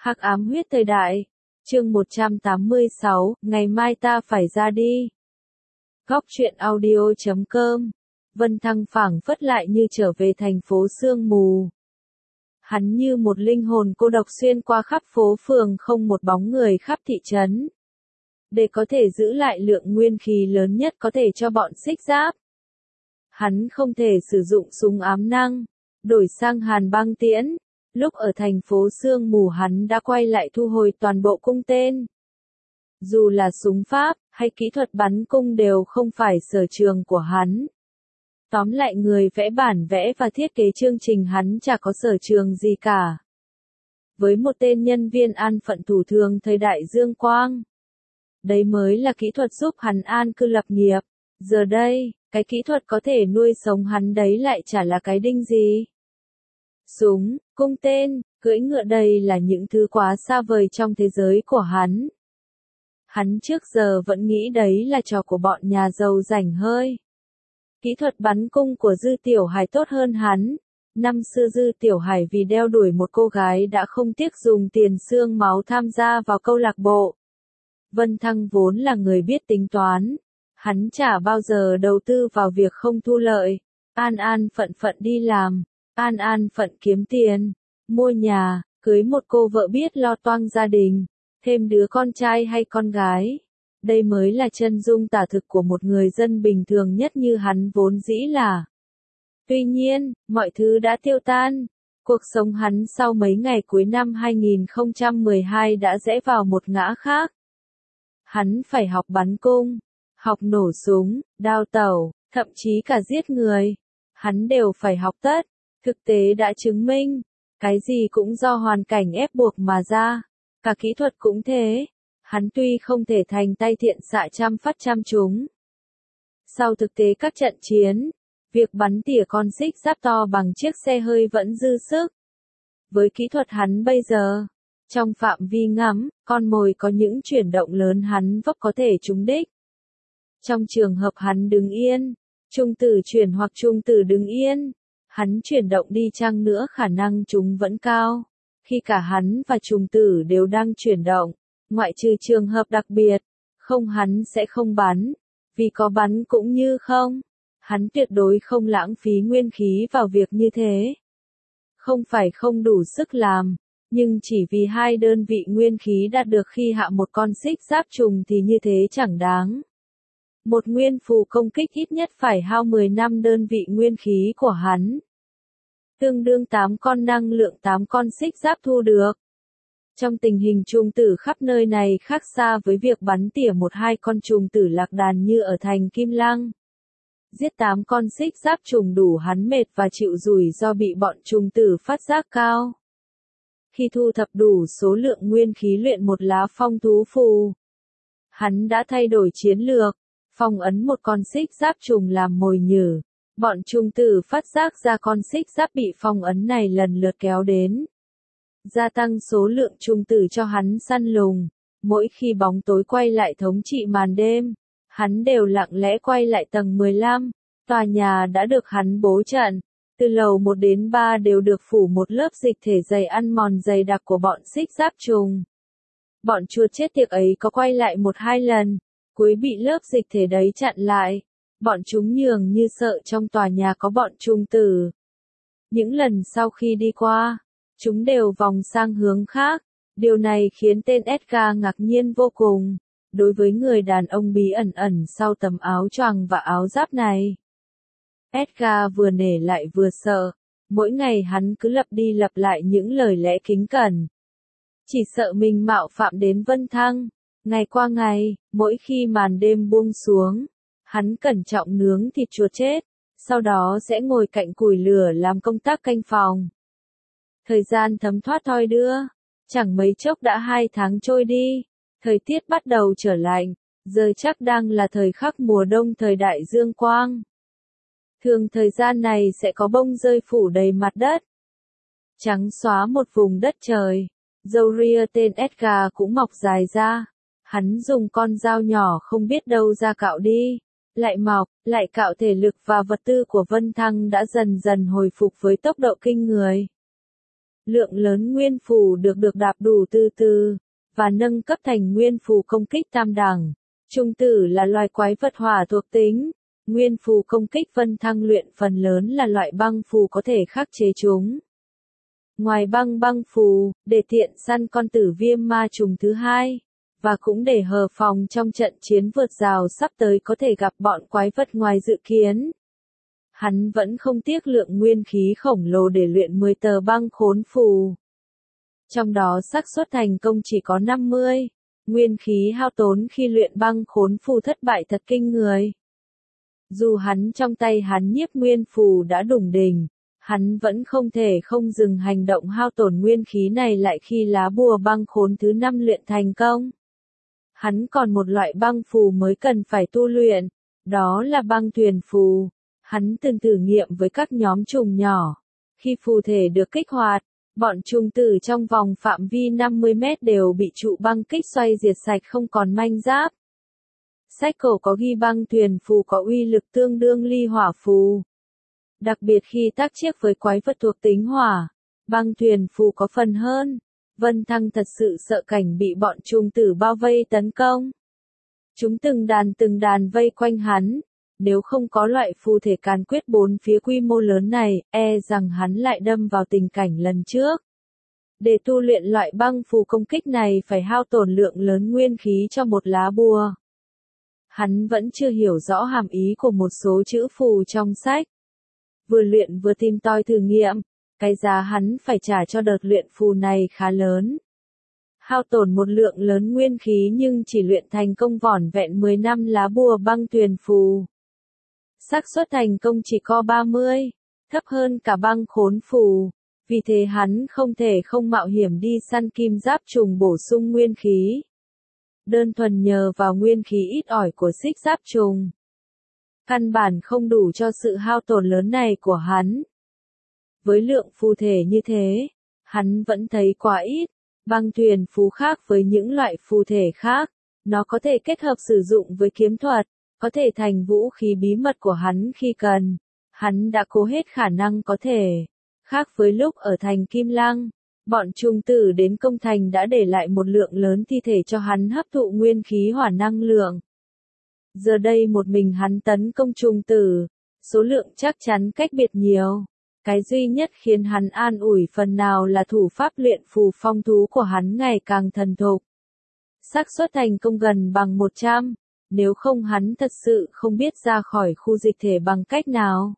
Hắc ám huyết thời đại. Chương 186, ngày mai ta phải ra đi. Góc truyện audio.com. Vân Thăng phảng phất lại như trở về thành phố sương mù. Hắn như một linh hồn cô độc xuyên qua khắp phố phường không một bóng người khắp thị trấn. Để có thể giữ lại lượng nguyên khí lớn nhất có thể cho bọn xích giáp. Hắn không thể sử dụng súng ám năng, đổi sang hàn băng tiễn. Lúc ở thành phố sương mù hắn đã quay lại thu hồi toàn bộ cung tên. Dù là súng Pháp, hay kỹ thuật bắn cung đều không phải sở trường của hắn. Tóm lại người vẽ bản vẽ và thiết kế chương trình hắn chả có sở trường gì cả. Với một tên nhân viên an phận thủ thường thời đại Dương Quang. Đấy mới là kỹ thuật giúp hắn an cư lập nghiệp. Giờ đây, cái kỹ thuật có thể nuôi sống hắn đấy lại chả là cái đinh gì. Súng, cung tên, cưỡi ngựa đây là những thứ quá xa vời trong thế giới của hắn. Hắn trước giờ vẫn nghĩ đấy là trò của bọn nhà giàu rảnh hơi. Kỹ thuật bắn cung của Dư Tiểu Hải tốt hơn hắn. Năm xưa Dư Tiểu Hải vì đeo đuổi một cô gái đã không tiếc dùng tiền xương máu tham gia vào câu lạc bộ. Vân Thăng vốn là người biết tính toán. Hắn chả bao giờ đầu tư vào việc không thu lợi. An an phận phận đi làm. An an phận kiếm tiền, mua nhà, cưới một cô vợ biết lo toang gia đình, thêm đứa con trai hay con gái. Đây mới là chân dung tả thực của một người dân bình thường nhất như hắn vốn dĩ là. Tuy nhiên, mọi thứ đã tiêu tan. Cuộc sống hắn sau mấy ngày cuối năm 2012 đã rẽ vào một ngã khác. Hắn phải học bắn cung, học nổ súng, đao tẩu, thậm chí cả giết người. Hắn đều phải học tất. Thực tế đã chứng minh, cái gì cũng do hoàn cảnh ép buộc mà ra, cả kỹ thuật cũng thế. Hắn tuy không thể thành tay thiện xạ trăm phát trăm trúng. Sau thực tế các trận chiến, việc bắn tỉa con xích giáp to bằng chiếc xe hơi vẫn dư sức. Với kỹ thuật hắn bây giờ, trong phạm vi ngắm, con mồi có những chuyển động lớn hắn vấp có thể trúng đích. Trong trường hợp hắn đứng yên, trung tử chuyển hoặc trung tử đứng yên. Hắn chuyển động đi chăng nữa khả năng chúng vẫn cao. Khi cả hắn và trùng tử đều đang chuyển động, ngoại trừ trường hợp đặc biệt, không hắn sẽ không bắn. Vì có bắn cũng như không. Hắn tuyệt đối không lãng phí nguyên khí vào việc như thế. Không phải không đủ sức làm, nhưng chỉ vì hai đơn vị nguyên khí đạt được khi hạ một con xích giáp trùng thì như thế chẳng đáng. Một nguyên phù công kích ít nhất phải hao 10 năm đơn vị nguyên khí của hắn. Tương đương 8 con năng lượng 8 con xích giáp thu được. Trong tình hình trùng tử khắp nơi này khác xa với việc bắn tỉa một hai con trùng tử lạc đàn như ở thành Kim Lăng. Giết 8 con xích giáp trùng đủ hắn mệt và chịu rủi do bị bọn trùng tử phát giác cao. Khi thu thập đủ số lượng nguyên khí luyện một lá phong thú phù, hắn đã thay đổi chiến lược, phong ấn một con xích giáp trùng làm mồi nhử. Bọn trùng tử phát giác ra con xích giáp bị phong ấn này lần lượt kéo đến. Gia tăng số lượng trùng tử cho hắn săn lùng. Mỗi khi bóng tối quay lại thống trị màn đêm, hắn đều lặng lẽ quay lại tầng 15. Tòa nhà đã được hắn bố trận. Từ lầu 1 đến 3 đều được phủ một lớp dịch thể dày ăn mòn dày đặc của bọn xích giáp trùng. Bọn chuột chết tiệt ấy có quay lại một hai lần, cuối bị lớp dịch thể đấy chặn lại. Bọn chúng nhường như sợ trong tòa nhà có bọn trùng tử. Những lần sau khi đi qua, chúng đều vòng sang hướng khác. Điều này khiến tên Edgar ngạc nhiên vô cùng. Đối với người đàn ông bí ẩn ẩn sau tấm áo choàng và áo giáp này. Edgar vừa nể lại vừa sợ. Mỗi ngày hắn cứ lặp đi lặp lại những lời lẽ kính cẩn. Chỉ sợ mình mạo phạm đến Vân Thăng. Ngày qua ngày, mỗi khi màn đêm buông xuống. Hắn cẩn trọng nướng thịt chuột chết, sau đó sẽ ngồi cạnh củi lửa làm công tác canh phòng. Thời gian thấm thoát thoi đưa, chẳng mấy chốc đã 2 tháng trôi đi, thời tiết bắt đầu trở lạnh, giờ chắc đang là thời khắc mùa đông thời đại Dương Quang. Thường thời gian này sẽ có bông rơi phủ đầy mặt đất. Trắng xóa một vùng đất trời, râu ria tên Edgar cũng mọc dài ra, hắn dùng con dao nhỏ không biết đâu ra cạo đi. Lại mọc, lại cạo thể lực và vật tư của Vân Thăng đã dần dần hồi phục với tốc độ kinh người. Lượng lớn nguyên phù được đạp đủ từ từ, và nâng cấp thành nguyên phù công kích tam đẳng. Trung tử là loài quái vật hỏa thuộc tính. Nguyên phù công kích Vân Thăng luyện phần lớn là loại băng phù có thể khắc chế chúng. Ngoài băng phù, để tiện săn con tử viêm ma trùng thứ hai, và cũng để hờ phòng trong trận chiến vượt rào sắp tới có thể gặp bọn quái vật ngoài dự kiến. Hắn vẫn không tiếc lượng nguyên khí khổng lồ để luyện 10 tờ băng khốn phù. Trong đó xác suất thành công chỉ có 50, nguyên khí hao tốn khi luyện băng khốn phù thất bại thật kinh người. Dù hắn trong tay hắn nhiếp nguyên phù đã đủng đỉnh, hắn vẫn không thể không dừng hành động hao tổn nguyên khí này lại khi lá bùa băng khốn thứ 5 luyện thành công. Hắn còn một loại băng phù mới cần phải tu luyện, đó là băng thuyền phù. Hắn từng thử nghiệm với các nhóm trùng nhỏ. Khi phù thể được kích hoạt, bọn trùng tử trong vòng phạm vi 50 mét đều bị trụ băng kích xoay diệt sạch không còn manh giáp. Sách cổ có ghi băng thuyền phù có uy lực tương đương ly hỏa phù. Đặc biệt khi tác chiếc với quái vật thuộc tính hỏa, băng thuyền phù có phần hơn. Vân Thăng thật sự sợ cảnh bị bọn trùng tử bao vây tấn công. Chúng từng đàn vây quanh hắn. Nếu không có loại phù thể càn quyết bốn phía quy mô lớn này, rằng hắn lại đâm vào tình cảnh lần trước. Để tu luyện loại băng phù công kích này phải hao tổn lượng lớn nguyên khí cho một lá bùa. Hắn vẫn chưa hiểu rõ hàm ý của một số chữ phù trong sách. Vừa luyện vừa tìm tòi thử nghiệm, cái giá hắn phải trả cho đợt luyện phù này khá lớn. Hao tổn một lượng lớn nguyên khí nhưng chỉ luyện thành công vỏn vẹn 10 năm lá bùa băng thuyền phù. Xác suất thành công chỉ có 30, thấp hơn cả băng khốn phù, vì thế hắn không thể không mạo hiểm đi săn kim giáp trùng bổ sung nguyên khí. Đơn thuần nhờ vào nguyên khí ít ỏi của xích giáp trùng, căn bản không đủ cho sự hao tổn lớn này của hắn. Với lượng phù thể như thế, hắn vẫn thấy quá ít. Băng thuyền phù khác với những loại phù thể khác, nó có thể kết hợp sử dụng với kiếm thuật, có thể thành vũ khí bí mật của hắn khi cần. Hắn đã cố hết khả năng có thể. Khác với lúc ở thành Kim Lăng, bọn trùng tử đến công thành đã để lại một lượng lớn thi thể cho hắn hấp thụ nguyên khí hỏa năng lượng. Giờ đây một mình hắn tấn công trùng tử, số lượng chắc chắn cách biệt nhiều. Cái duy nhất khiến hắn an ủi phần nào là thủ pháp luyện phù phong thú của hắn ngày càng thần thục. Xác suất thành công gần bằng 100, nếu không hắn thật sự không biết ra khỏi khu dịch thể bằng cách nào.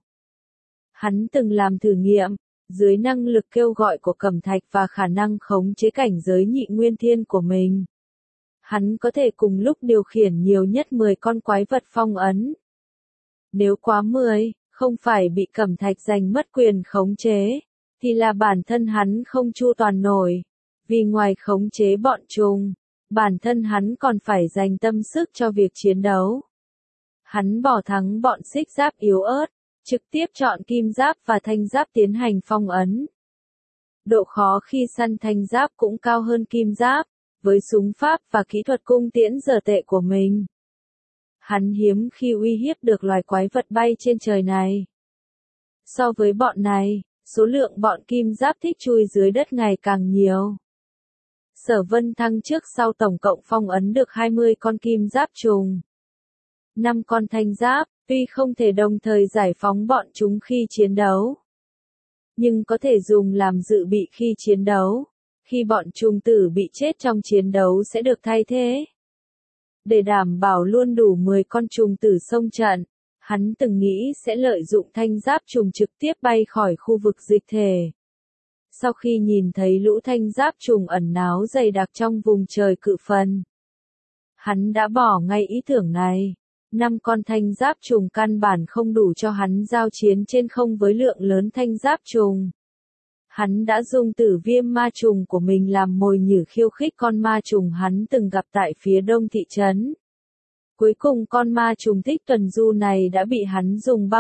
Hắn từng làm thử nghiệm, dưới năng lực kêu gọi của cẩm thạch và khả năng khống chế cảnh giới nhị nguyên thiên của mình. Hắn có thể cùng lúc điều khiển nhiều nhất 10 con quái vật phong ấn. Nếu quá 10, không phải bị cẩm thạch giành mất quyền khống chế, thì là bản thân hắn không chu toàn nổi. Vì ngoài khống chế bọn trùng, bản thân hắn còn phải dành tâm sức cho việc chiến đấu. Hắn bỏ thắng bọn xích giáp yếu ớt, trực tiếp chọn kim giáp và thanh giáp tiến hành phong ấn. Độ khó khi săn thanh giáp cũng cao hơn kim giáp, với súng pháp và kỹ thuật cung tiễn giờ tệ của mình. Hắn hiếm khi uy hiếp được loài quái vật bay trên trời này. So với bọn này, số lượng bọn kim giáp thích chui dưới đất ngày càng nhiều. Sở Vân Thăng trước sau tổng cộng phong ấn được 20 con kim giáp trùng. 5 con thanh giáp, tuy không thể đồng thời giải phóng bọn chúng khi chiến đấu, nhưng có thể dùng làm dự bị khi chiến đấu. Khi bọn trùng tử bị chết trong chiến đấu sẽ được thay thế. Để đảm bảo luôn đủ 10 con trùng tử xông trận, hắn từng nghĩ sẽ lợi dụng thanh giáp trùng trực tiếp bay khỏi khu vực dịch thể. Sau khi nhìn thấy lũ thanh giáp trùng ẩn náu dày đặc trong vùng trời cự phần, hắn đã bỏ ngay ý tưởng này. 5 con thanh giáp trùng căn bản không đủ cho hắn giao chiến trên không với lượng lớn thanh giáp trùng. Hắn đã dùng tử viêm ma trùng của mình làm mồi nhử khiêu khích con ma trùng hắn từng gặp tại phía đông thị trấn. Cuối cùng con ma trùng thích tuần du này đã bị hắn dùng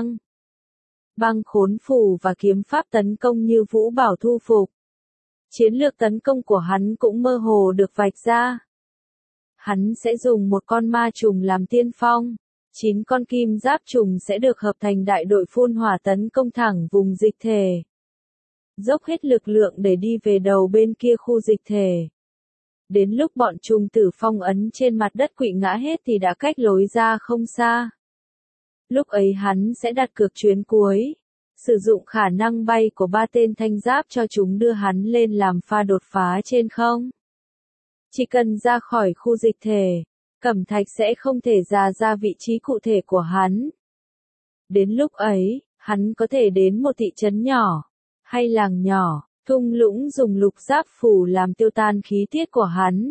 băng khốn phù và kiếm pháp tấn công như vũ bảo thu phục. Chiến lược tấn công của hắn cũng mơ hồ được vạch ra. Hắn sẽ dùng một con ma trùng làm tiên phong, 9 con kim giáp trùng sẽ được hợp thành đại đội phun hỏa tấn công thẳng vùng dịch thể. dốc hết lực lượng để đi về đầu bên kia khu dịch thể. Đến lúc bọn trùng tử phong ấn trên mặt đất quỵ ngã hết thì đã cách lối ra không xa. Lúc ấy hắn sẽ đặt cược chuyến cuối, sử dụng khả năng bay của 3 tên thanh giáp cho chúng đưa hắn lên làm pha đột phá trên không. Chỉ cần ra khỏi khu dịch thể, Cẩm Thạch sẽ không thể ra vị trí cụ thể của hắn. Đến lúc ấy, hắn có thể đến một thị trấn nhỏ, hay làng nhỏ, thung lũng dùng lục giáp phủ làm tiêu tan khí tiết của hắn.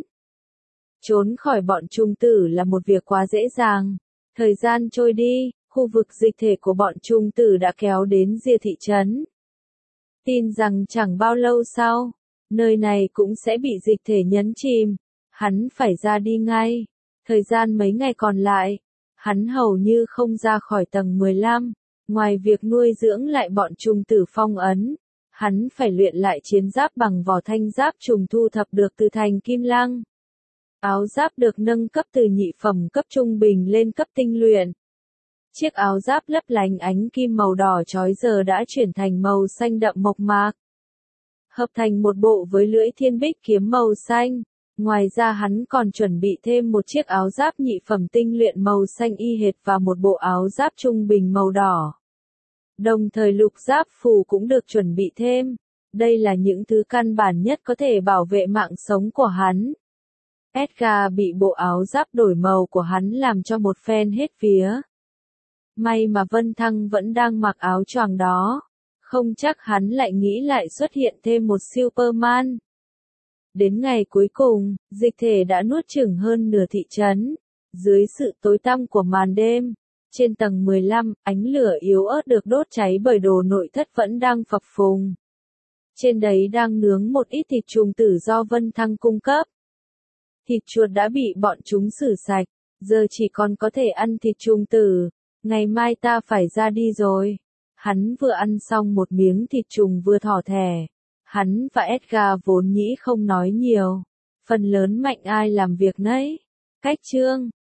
Trốn khỏi bọn trung tử là một việc quá dễ dàng. Thời gian trôi đi, khu vực dịch thể của bọn trung tử đã kéo đến rìa thị trấn. Tin rằng chẳng bao lâu sau, nơi này cũng sẽ bị dịch thể nhấn chìm. Hắn phải ra đi ngay. Thời gian mấy ngày còn lại, hắn hầu như không ra khỏi tầng 15. Ngoài việc nuôi dưỡng lại bọn trùng tử phong ấn, hắn phải luyện lại chiến giáp bằng vỏ thanh giáp trùng thu thập được từ thành Kim Lăng. Áo giáp được nâng cấp từ nhị phẩm cấp trung bình lên cấp tinh luyện. Chiếc áo giáp lấp lánh ánh kim màu đỏ chói giờ đã chuyển thành màu xanh đậm mộc mạc, hợp thành một bộ với lưỡi thiên bích kiếm màu xanh. Ngoài ra hắn còn chuẩn bị thêm một chiếc áo giáp nhị phẩm tinh luyện màu xanh y hệt và một bộ áo giáp trung bình màu đỏ. Đồng thời lục giáp phù cũng được chuẩn bị thêm. Đây là những thứ căn bản nhất có thể bảo vệ mạng sống của hắn. Edgar bị bộ áo giáp đổi màu của hắn làm cho một phen hết vía. May mà Vân Thăng vẫn đang mặc áo choàng đó. Không chắc hắn lại nghĩ lại xuất hiện thêm một Superman. Đến ngày cuối cùng, dịch thể đã nuốt chửng hơn nửa thị trấn. Dưới sự tối tăm của màn đêm, trên tầng 15, ánh lửa yếu ớt được đốt cháy bởi đồ nội thất vẫn đang phập phùng. Trên đấy đang nướng một ít thịt trùng tử do Vân Thăng cung cấp. Thịt chuột đã bị bọn chúng xử sạch, giờ chỉ còn có thể ăn thịt trùng tử. Ngày mai ta phải ra đi rồi. Hắn vừa ăn xong một miếng thịt trùng vừa thỏ thẻ. Hắn và Edgar vốn nhĩ không nói nhiều. Phần lớn mạnh ai làm việc nấy. Cách chương